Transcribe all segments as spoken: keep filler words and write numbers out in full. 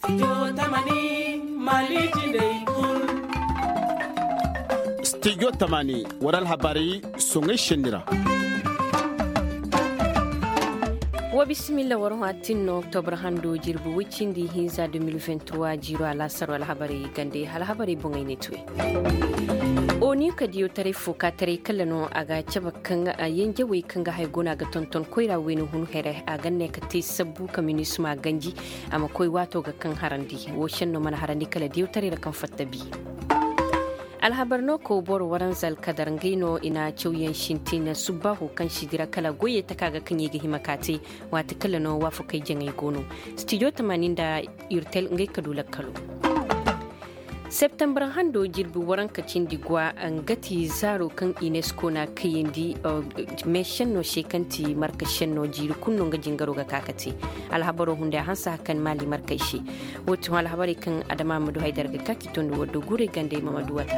Studio Tamani Maliki Day Kul. Studio Tamani waral habari songai shendira. Wa bismillah warahma tinno octobre hando jirbu wicindi hinza deux mille vingt-trois jiro ala saro al habari gande hal habari bongay netwe. Oni kadiyo tare fuka tare kallano aga caba kanga a yenge wai kanga hay gona ga tonton koira wani hun here a ganne ka te sabbu communisme ganji ama koi wato ga kan harandi wo shenno mana harandi kala diyo tare da kan fattabi. Alhabarno ko bor waran zal kadarngino ina chauyen shintina subahu kan shidira kala goye ta kaga kan yegi himakate wata kala no wafu kai jangai gono studio tamanin da irtel ngai kadula kalo September hando jirbi waran kacin digwa an gati zaro kan UNESCO na kayindi uh, meshen no shekanti marka shenno jiru kunno ga jingaro ga kakati alhabaro hunde hansa kan mali marka shi wato alhabari kan adama madu haidar ga kakiton waddo gure gande mamadu wata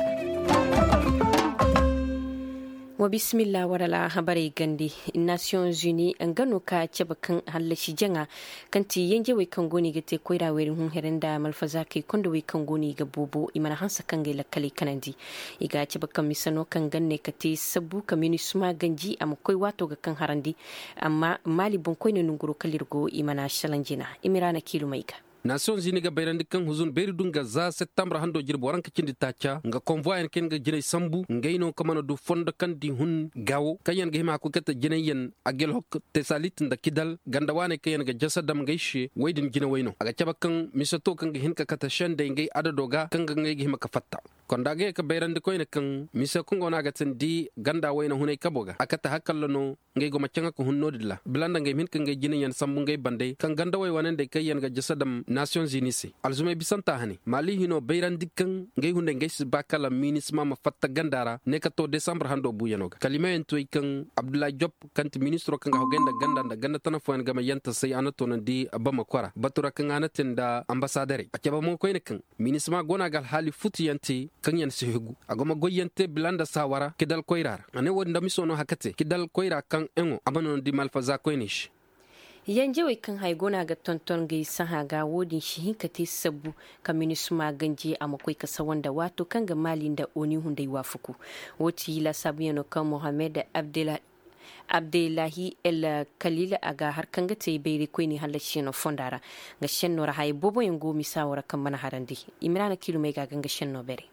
wa bismillah warala habari gandi Nations Unies an gano ka ceba kan halashi janga kanti yanje wai kan goni gate koira werin hun herenda malfaza kai kondo wai kan goni ga bobo imana hansa kan ga lakkali kanandi iga ceba kan misano kan ganne kate sabu communisme ganji am koi wato ga kan harandi amma mali bon koine nunguro kalirgo imana shalanjina imirana kilo maiga Nations Unies ga bayrandi kan huzun beri dunga za septembre hando jirbo waran kacindi tacha nga convoi en ken ga jine sambu ngayno kamana du fonda kan di hun gawo kayen ga hima ko kata jine yen agel hok tesalit nda kidal ganda wane kayen ga jasadam gaishe waydin jine wayno aga caba kan misato kan ga hinka kata shande ngay adadoga kan ga ngay hima ka fatta konda ga ka bayrandi ko ene kan misa ko ngona ga di ganda wayno hunay kaboga akata hakalno ngay go macanga ko hunno dilla blanda ngay min kan ngay jine yen sambu ngay bande kan ganda way wanande kayen ga jasadam Nations Unies alzume bisanta hani mali hino bayran dikkan ngay hunde ngay sibakala minisma ma fatta gandara ne ka to December hando buyanoga kalima en toy kan Abdoulaye Diop kanti ministro kan ho genda ganda da ganda tan fo en gama yanta sai anato nan di bama kwara batura kan anatin da ambassadeur akeba mo ko ne kan minisma gona gal hali futi yanti kan yan sehegu agoma goyente blanda sawara kidal koirar ane wonda misono hakate kidal koira kan engo abano di malfaza koinish yanje wai kan haigona ga tonton ga saha ga wodin shi hinka te sabu communisme ganje a makoi kasa wanda wato kan ga malin da oni hundai wafuku woti la sabiyano kan Mohamed Abdullah Abdullahi El Khalil aga har kan ga tai bai ko ni halashi no fondara ga shenno ra hay bobo yango misawara kan mana harandi imrana kilo mai ga ganga shenno bere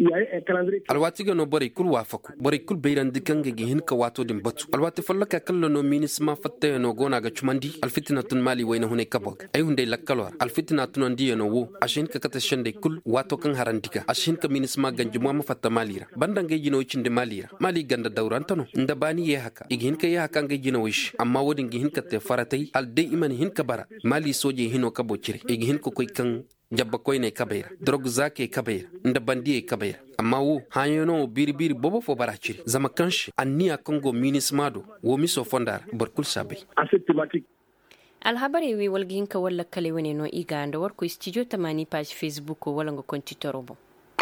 alwati ga no bari kul wafaku bari kul bayran dikan ga gihin ka wato din batu alwati fallaka kallo no minisma fatta no gona ga chumandi alfitna tun mali wayna hune kabog ay hunde lakkalwar alfitna tun ndi no wo ashin ka kata shande kul wato kan harandika ashin ka minisma ganji mu ma fatta malira bandan ga yino cinde malira mali ganda dauran tano inda bani ye haka igihin ka ye haka ga yino wish amma wodin gihin ka te faratai al dai iman hin ka bara mali soje hino kabo cire igihin ko koy kan jabba koy ne kabeira drog zake kabeira nda bandiye kabeira amma wo hanyono biribiri bobo fo barachiri zama kanshi anniya kongo minismado wo miso fondar barkul sabai alhabari wi walgin ka walla kale wene no iga anda warko studio tamani page facebook wala ngo konti torobo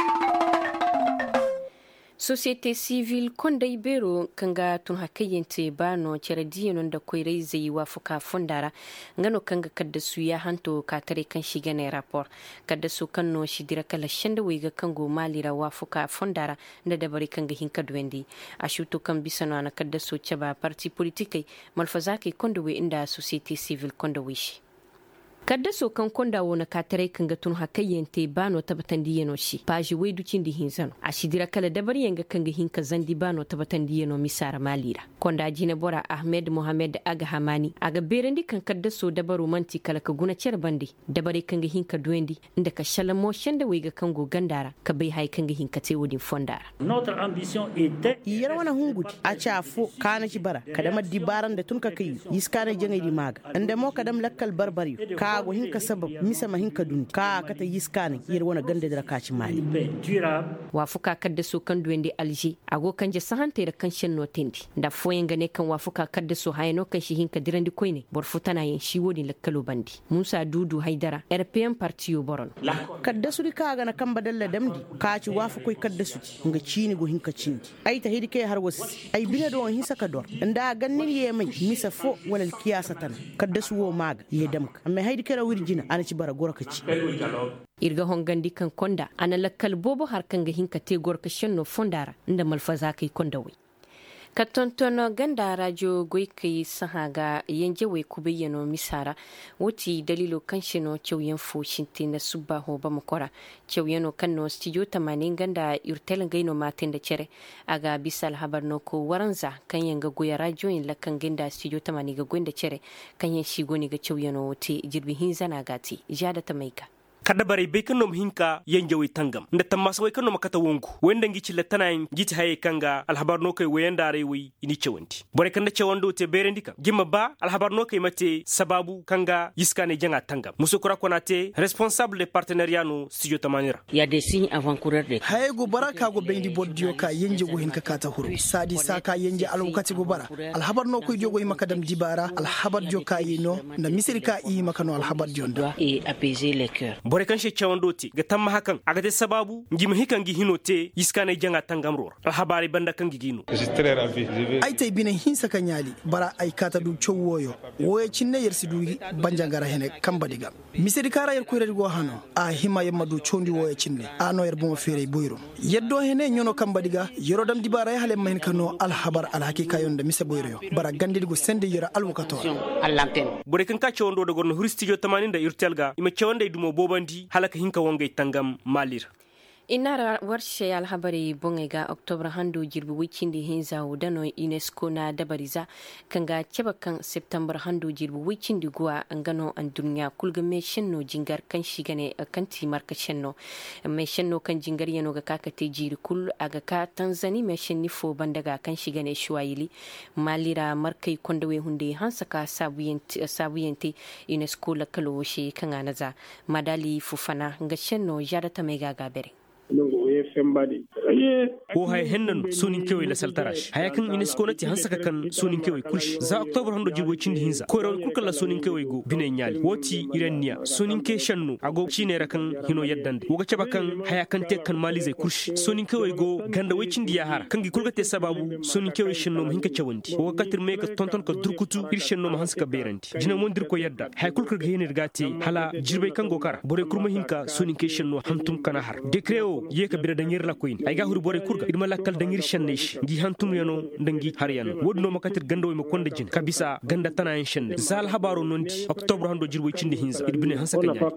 Société civile konda ibero kanga tun hakayente bano ceradiyo non da koirai zai wafuka fondara ngano kanga kadda su ya hanto ka tare kan shiga ne rapport kadda su kanno shidira kala shanda wiga kango malira wafuka fondara da dabari kanga hinka duwendi ashuto kan bisano ana kadda su caba parti politikai malfazake konda we inda société civile konda wishi kadda so kan konda wona katare kan ga tun hakayente bano tabatan diyeno shi paji wai dukin di hinzano a shidira kala dabar yanga kan ga hinka zandi bano tabatan diyeno misara malira konda jine bora Ahmed Mohamed aga hamani aga berendi kan kadda so dabaru manti kala ka guna cer bandi dabare kan ga hinka duwendi inda ka shalamo shanda wai ga kan go gandara ka bai hay kan ga hinka te wodin fondara notre ambition était yar wana hunguti a chafo kana ci bara kadama dibaran da tun ka kai yiskana jengai di maga anda mo kadam lakkal barbari ka go hinka sabab misa ma hinka dun ka kata yiskane yir wana gande da kaci mali wafuka kadda so kan duwende alji ago kan je sahante da kan shen notendi da foyen gane kan wafuka kadda so hayno kan shi hinka dirandi koine bor futana yin shi wodi lakkalo bandi Musa Dudu Haidara R P M partiyo boron kadda su ka ga na kan badalla damdi kaci wafu koi kadda su nga cini go hinka cini ai ta hidike har wasi ai bine do hin saka dor nda gannin ye mai misa fo wala kiyasa tan kadda su wo maga ye damka amma haidi kera wirjina ana ci bara gorka ci irga hongandi kan konda ana lakkal bobo har kan ga hinka te gorka shenno fondara inda malfaza kai konda wai ka tontono ganda radio goikai sahaga yanje wai kubayyano misara wuti dalilo kanshino chewyen foshinti na subba ho ba makora chewyano kanno studio tamanin ganda yurtel gaino matin da cere aga bisal habar no ko waranza kan yanga goya radio in lakan ganda studio tamani ga gonda cere kan yan shigo ni ga chewyano wuti jirbi hinzana gati jada tamaika kada bare be kanom hinka yenjawi tangam nda tamasa way kanom kata wongu wenda ngi ci letana jiti haye kanga alhabar no kay wayandare wi ini cewanti bore kanda cewando te berendika gimma ba alhabar no kay mate sababu kanga yiskane janga tangam musukura konate responsable de partenariat no studio tamanira ya des signes avant-coureurs de haye go baraka go bendi boddio ka yenje go hinka kata huru sadi saka yenje alukati go bara alhabar no koy jogo makadam dibara alhabar joka yino na misirika i makano alhabar jonda et apaiser les cœurs bore kan she cewandoti ga tamma hakan aga te sababu ngima hikan gi hinote yiskane janga tangamror alhabari banda kan gigino ay tay bine hinsa kanyali bara ay kata du chowoyo woye cinne yersi du banjangara hene kambadiga misiri kara yer kuyredi go hano a hima yamma du chondi woye cinne ano yer bon fere boyro yeddo hene nyono kambadiga yoro dam dibara hale mahin kano alhabar alhakika yonda mise boyro bara gandidi go sende yera alwakato allantene bore kan ka cewondo do gorno huristijo tamanin da yurtelga ima cewande dumo boban halaka hinka wongay tangam malir inara warshe alhabari bongega october hando jirbi wikindi hinza udano UNESCO na dabariza kanga ceba kan september hando jirbi wikindi gua angano an dunya kulga me shenno jingar kan shigane kanti marka shenno me shenno kan jingar yano ga kakate jiri kul aga ka Tanzania me shenni fo bandaga kan shigane shuwaili malira markai kondawe hunde hansaka sabuyenti sabuyenti UNESCO la kalo shi kan anaza madali fufana ga shenno jarata mega gabere ko hay hennan sonin kewe la saltarash hayakan UNESCO nati hansaka kan sonin kewe kush za october hando jirwo cindi hinza ko ron kukala sonin kewe go bine nyali woti irania sonin ke shannu ago chine rakan hino yaddande woga ceba kan hayakan te kan malize kush sonin kewe go ganda we cindi ya har kan gi kulgate sababu sonin kewe shanno mo hinka cewandi woga katir me ka tonton ka durkutu ir shanno mo hansaka beranti jina mondir ko yadda hay kulka gene rigati hala jirbe kan go kara bore kurma hinka sonin ke shanno hantum kana har dekreo yeka bira dangir la koyin ay ga huru bore kurga idma lakkal dangir shannesh gi hantum yano dangi har yano wodno makatir gando mo konde jin kabisa ganda tana en shanne zal habaro nondi october hando jirwo cindi hinza idbine hansaka nya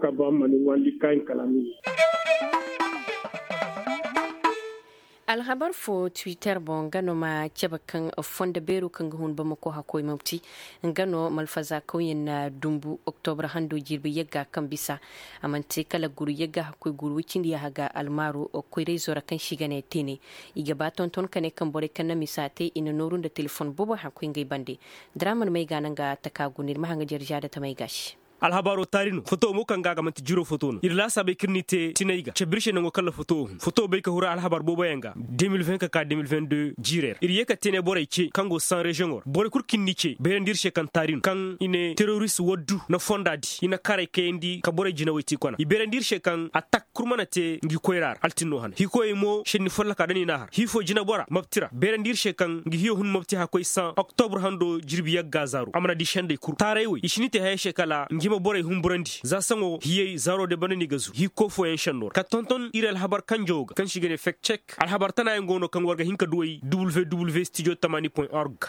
alhabar fo twitter bon gano ma cebakan fonda beru kan hun ba mako hakoi mauti gano malfaza koyin na dumbu october hando jirbi yagga kan bisa amante kala guru yagga hakoi guru wicin ya haga almaru o koire zora kan shigane tene iga baton ton kane kan bore kan na misate ina norun da telefon bobo hakoi ngai bande draman mai gananga takagunir mahanga jarja da ta mai gashi alhabaro tarino foto mo kanga gamanti juro foto no irla sabe kirnite tinaiga chebirshe nango kala foto foto be ka hura alhabar bobo yanga deux mille vingt ka deux mille vingt-deux jirer iriye ka tene boray ci kango sans region bore kur kinnice be ndirche kan tarino kan ine terrorist woddu na fondadi ina kare kendi ka bore jina wati kona ibere ndirche kan attack kurmanate ngi koirar altino han hi koy mo shenni folla ka dani nahar hi fo jina bora mabtira bere ndirche kan ngi hiyo hun mabti ha koy cent octobre hando jirbi yagga zaru amana di shende kur tarewi ishinite hay shekala ngi ma bore humburandi za sango hiye zaro de banani gazu hi ko fo en shanor ka tonton irel habar kanjo kan shigene fact check al habar tana ngono kan warga hinka duwai w w studio tamani point org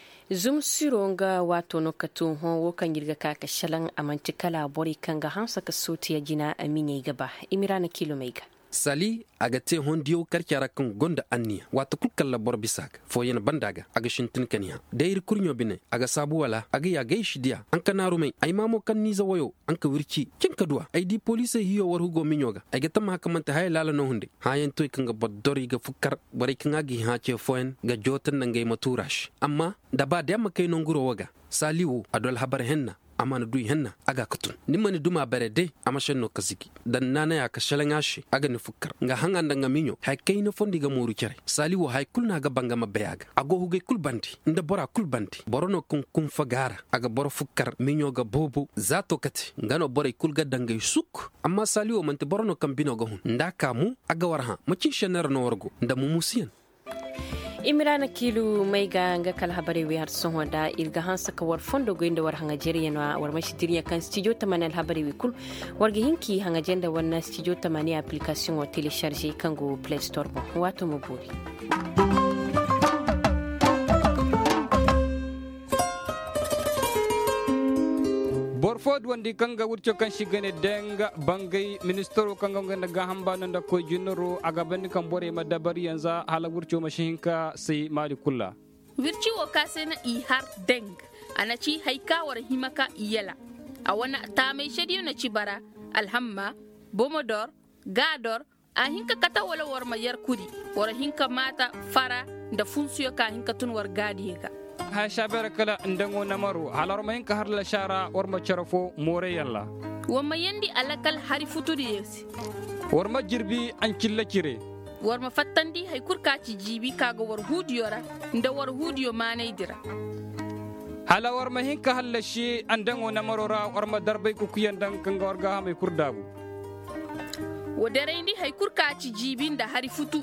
zum sironga wato no katun ho wo kan girga ka shalan amanti kala bore kan ga hansa ka sotiya jina aminye gaba imirana kilomega sali aga te hondiyo karkyara kan gonda anniya wato kulkalla bor bisak fo yena bandaga aga shintin kaniya dayir kurnyo bine aga sabu wala aga ya gaishi dia an kana rumai ai mamo kan niza wayo an ka wirki kin kadua ai di police hiyo war hugo minyoga ai ga tamma hakamanta hay lala no hunde hayen toy kan ga boddori ga fukkar bare kin agi ha ce foen ga jotan nan gai maturash amma da ba da makai non guro waga saliwu adol habar henna amana duy henna aga kutun nimani duma berede amashen no kasiki dan nana ya kashalan shi aga ni fukkar nga hanga ndanga minyo hay kayno fondi ga moru kere saliwo hay kulna ga banga mabayaga ago huge kulbanti nda bora kulbanti borono kun kun fagara aga boro fukkar minyo ga bobo zato kati ngano bore kulga danga suk amma saliwo manti borono kambino ga hun nda kamu aga warha macin shenar no wargo nda mumusiyan imrana kilu mai ga nga kal habare wi har son wada irga hansa ka war fondo goinda war hanga jeriya no war mashi diriya kan studio tamane habare wi kul warga hinki hanga jenda wannan studio tamane application wa télécharger kango play store bo wato mo buri borfod wandi kanga wurcho kan shigane denga bangay ministero kanga nganda ga hamba nanda ko junoro aga bandi kan bore ma dabari yanza hala wurcho mashinka sai mali kulla wirci wo kasena i har deng anaci haika war himaka iyala a wana ta mai shediyo na cibara alhamma bomodor gador a hinka kata wala war ma yar kudi war hinka mata fara da funsuyo ka hinka tun war gadi ka ha shabara kala ndango namaru halar mayin ka harla shara war ma charafo more yalla wa mayandi alakal hari futuri yesi war ma jirbi an killa kire war ma fattandi hay kurka ci jibi kaga war hudiyora nda war hudiyo manay dira hala war ma hinka halla shi andango namarora war ma darbay ku kuyandan kanga war ga mai kurdabu wadarendi hay kurka ci jibi nda hari futu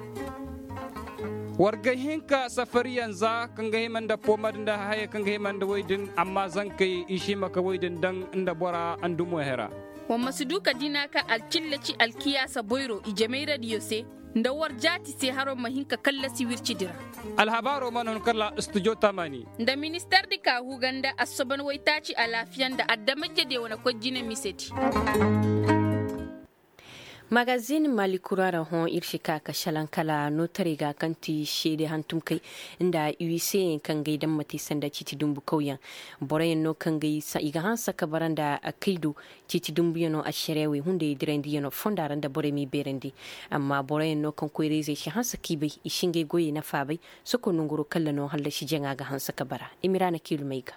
warga hinka safariyan za kan ga himanda pomar da haye kan ga himanda waidin amma zan kai ishi maka waidin dan inda bora an dumo hera wa masuduka dinaka alkillaci alkiyasa boyro ijamai radio se nda war jati se haro mahinka kallasi wirci dira alhabaro manon kala studio tamani nda minister di ka huganda asoban waitaci alafiyan da addamaje de wana kwajina miseti magazine malikurara hon irshika ka shalankala notare ga kanti shede hantum kai inda U C kan gaidan mati sanda citi dumbu kauyan borayen no kan gai sa iga hansa ka baranda akaido citi dumbu yano asherewe hunde direndi yano fondaran da bore mi berendi amma borayen no kan koireze shi hansa kibai ishinge goye na fabai soko nunguru kallano halla shi jenga ga hansa ka bara imirana kilmaiga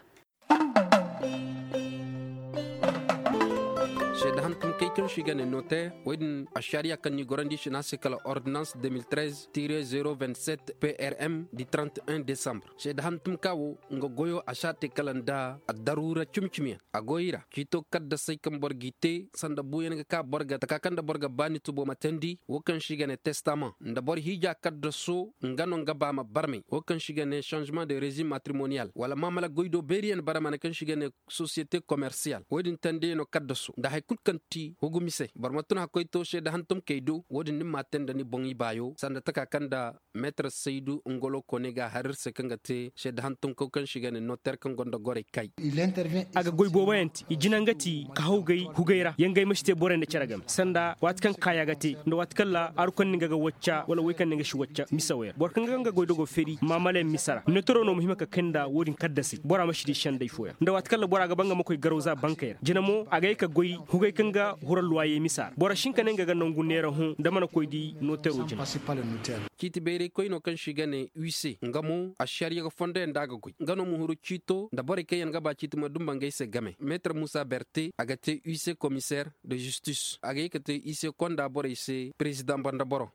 da hantum kai kan shiga ne note wadin a shari'a kan ni gorandi shi nasi kala ordonnance deux mille treize zéro vingt-sept P R M di trente et un décembre she da hantum kawo nga goyo a shate kalanda a darura chumchumia a goyira kito kadda sai kan borgite sanda buyen ka borga ta kan da borga bani tubo matendi wokan shiga ne testament nda bor hija kadda so ngano ngaba ma barme wokan shiga ne changement de régime matrimonial wala mamala goydo berien baramana kan shiga ne société commerciale wadin tande no kadda so da hay kanti hogumise barmatuna hakoyto sheda hantum keidu wodin nim maten dani bongi bayo sanda taka kanda maître Seydou Ngolo Konega harir se kangate sheda hantum ko kan shigane notaire kan gonda gore kai il intervient aga goy bobayanti ijinangati ka hawgay hugaira yangay mashte borende charagam sanda wat kan kaya gati ndo wat kala arukon ninga ga wacca wala way kan ninga shi wacca misawer bor kan nga goy dogo feri mamale misara ne torono muhima ka kenda wodin kaddasi bora mashidi shanday foya ndo wat kala bora ga banga makoy garoza bankaire jinamo agay ka goy hugay kanga hural loyer misar bora shinka nenga ga nongu nera hu da mana koy di notero jina kiti bere koy no kan shigane U C ngamo a sharia ga fonde ndaga goy ngano mu huru chito da bore kayen ga ba chito ma dumba ngay se game maître Moussa Berté agate U C commissaire de justice agay kate U C konda bore se président banda boro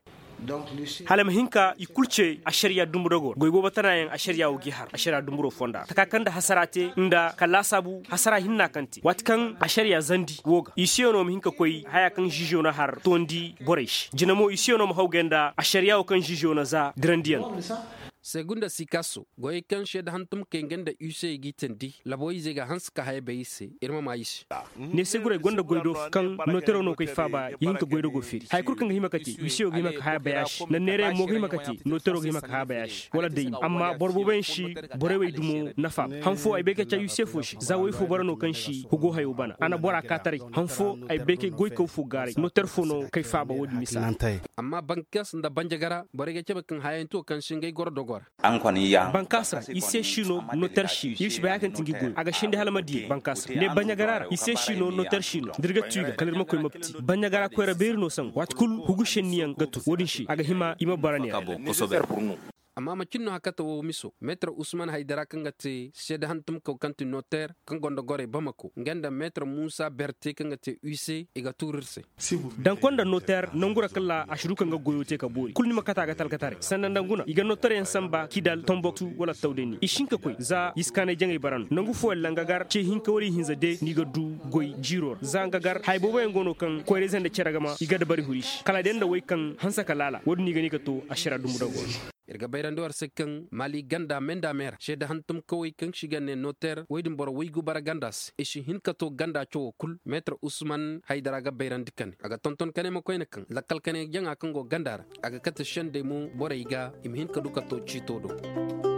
halam hinka ikulce a shari'a dumburogo goybo batana yan a shari'a wugi har a shari'a dumburo fonda takakanda hasarate inda kala sabu hasara hinna kanti watkan a shari'a zandi woga isiyono hinka koy haya kan jijo na har tondi boresh jinamo isiyono mo hawgenda a shari'a kan jijo na za drandiyan segunda sikaso goy kan shed hantum kengenda use gitendi laboy zega hanska hay beise irma mais ne segure gonda goydo kan notero no koy faba yinka goydo go firi hay kurkan himakati use go himaka hay bayash na nere mo himakati notero go himaka hay bayash wala deyim amma borbo ben shi borewe dumo nafa hanfo ay beke cha use fushi zawoy fu borano kan shi hugo hayo bana ana bora katari hanfo ay beke goy ko fu gare noter fono kay faba wodi misal amma bankas nda banjagara borege chebe kan hayen to kan shingay gordo an kwani ya bankasra ise shino notar shi yish ba yakan tingi gol aga shinde halmadi bankasra ne banyagarara ise shino notar shino dirga tuga kalir makoy mapti banyagara ko raber no san wat kul hugu shenniyan gatu wodin shi aga hima ima barani amma makin no hakata wo miso maître Ousmane Haidara kangate shed hantum ko kanti notaire kan gondo gore Bamako ngenda maître Moussa Berté kangate U C iga turirse dan konda notaire nangura kala ashuru kanga goyote ka bori kulni makata ga talkatare sannan danguna iga notaire en samba kidal Tombouctou wala tawdeni ishinka koy za iskane jangay baran nangu fo langagar ce hinka wori hinza de niga du goy jiror zangagar hay bobo en gono kan ko rezende ceragama iga da bari hurish kala den da way kan hansa kalala wodi niga niga to ashira dum dago irga bayrandi war sekkan mali ganda menda mer sheda hantum kawai kan shigane noter waydin bor waygu bara gandas ishi hinkato ganda cho kul maître Ousmane Haydara ga bayrandi kan aga tonton kane mo koyne kan lakal kane janga kango gandara aga kata shende mu borayga im hinka dukato chito do